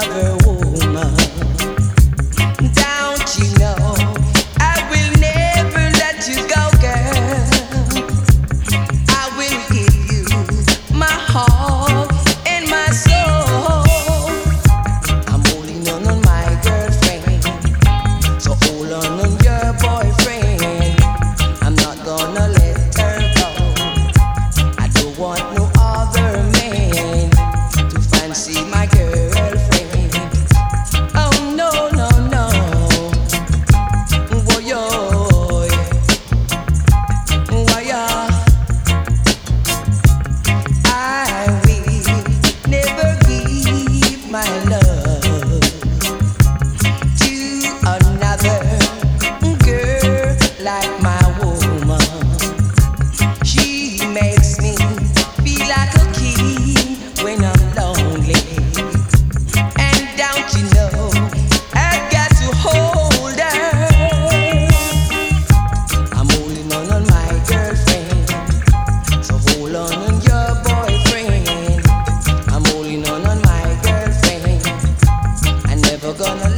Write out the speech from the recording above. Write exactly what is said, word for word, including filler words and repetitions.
another woman. Don't you know I will never let you go, girl. I will give you my heart and my soul. I'm holding on on my girlfriend, so hold on on your boyfriend. I'm not gonna let her go. I don't want no other man to fancy my girlfriend. Oh no, no, no. Woy, yoy. Woy, yeah. I will never give my love to another girl like my woman. She makes me feel like a king when I'm lonely. And don't you know, I got to hold her. I'm holding on on my girlfriend, so hold on on your boyfriend. I'm holding on on my girlfriend. I never gonna